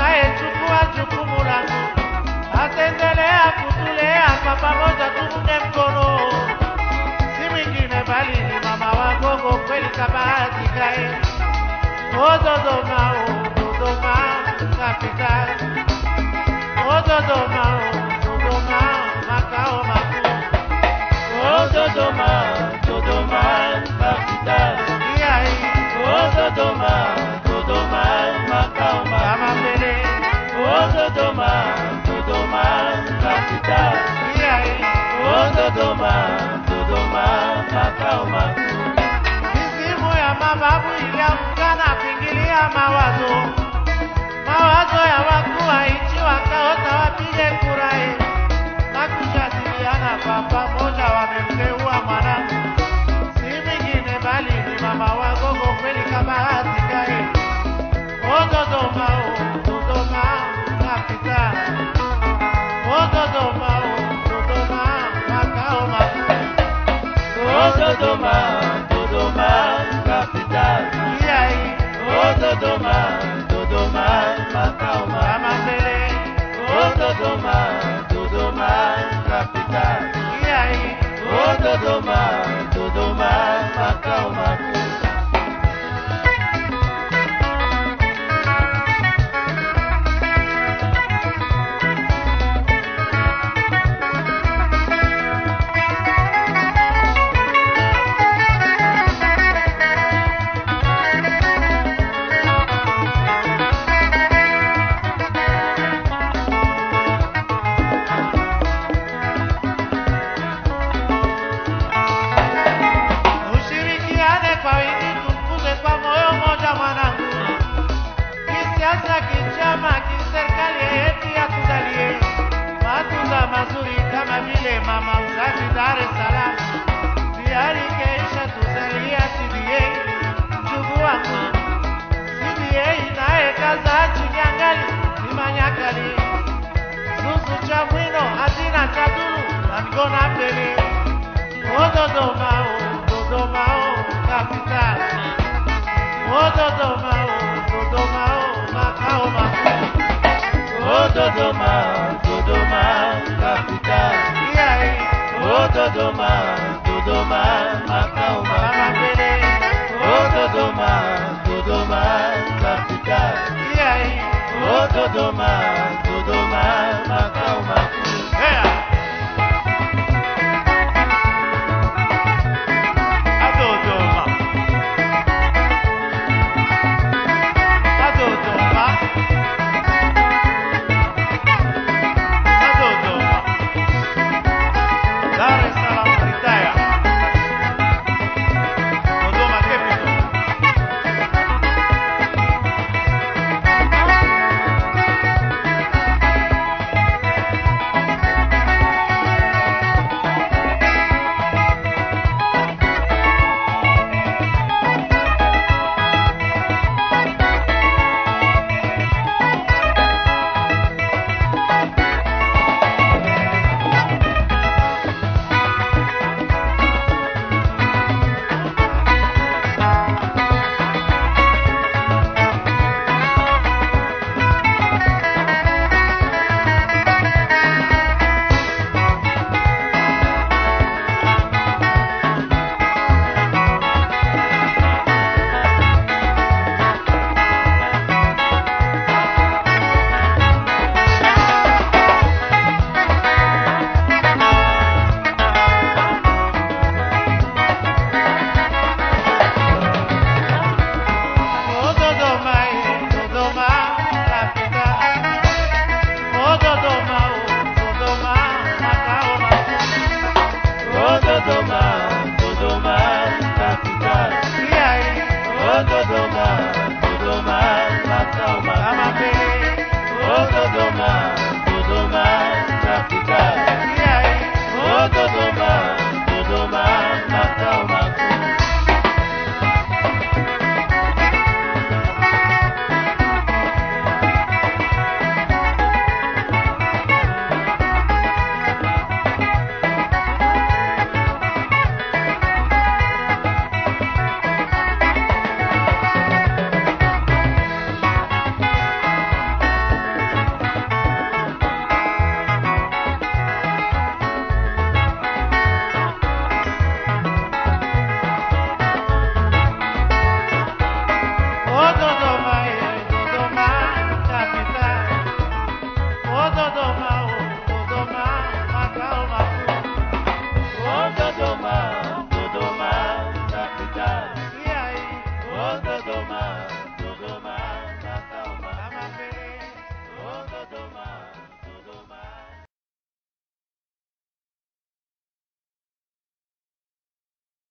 atakayechukua jukumu langu ataendelea kutulea kwa pamoja, tuunge mkono. Si mwingine bali ni mama Wagogo, kweli kabahatikaye. O Dodoma, o Dodoma capital. O Dodoma, o Dodoma makao makuu. O Dodoma, Dodoma capital. O Dodoma, Dodoma makao Kama makuu. mbele, O Dodoma, Dodoma capital. O Dodoma, Dodoma makao makuu. mizimu ya mababu iliamkana kuingilia mawazo ya wakuu wa nchi, wakaota wapige kura na kujadiliana kwa pamoja, wamemteua mwanangu, si mwingine bali ni mama Wagogo, kweli kabahatikaye. O Dodoma, o Dodoma capital. O Dodoma, o Dodoma makao makuu. O Dodoma, Dodoma capital. O Dodoma, Dodoma makao makuu. Kama mbele, O Dodoma, Dodoma capital. O Dodoma, Dodoma makao makuu. ushirikiane kwa wingi, tukuze kwa moyo moja mwanangu. Kisiasa, kichama, kiserikali, yetu yatujalie matunda mazuri kama vile mama uzazi Dar es Salaam. Tayari keisha tuzalia CBA, ndugu wangu. CBA naye kaza Chinyangali, Simanyakali, Zuzu cha Mwino, hazina cha Dulu, na Mgona mbele. O Dodoma, o Dodoma, o capital. O Dodoma, o Dodoma, o makao makuu. O Dodoma, Dodoma capital. O Dodoma, Dodoma makao Kama makuu. mbele, O Dodoma, Dodoma capital. O Dodoma, Dodoma makao makuu. Dodoma, Dodoma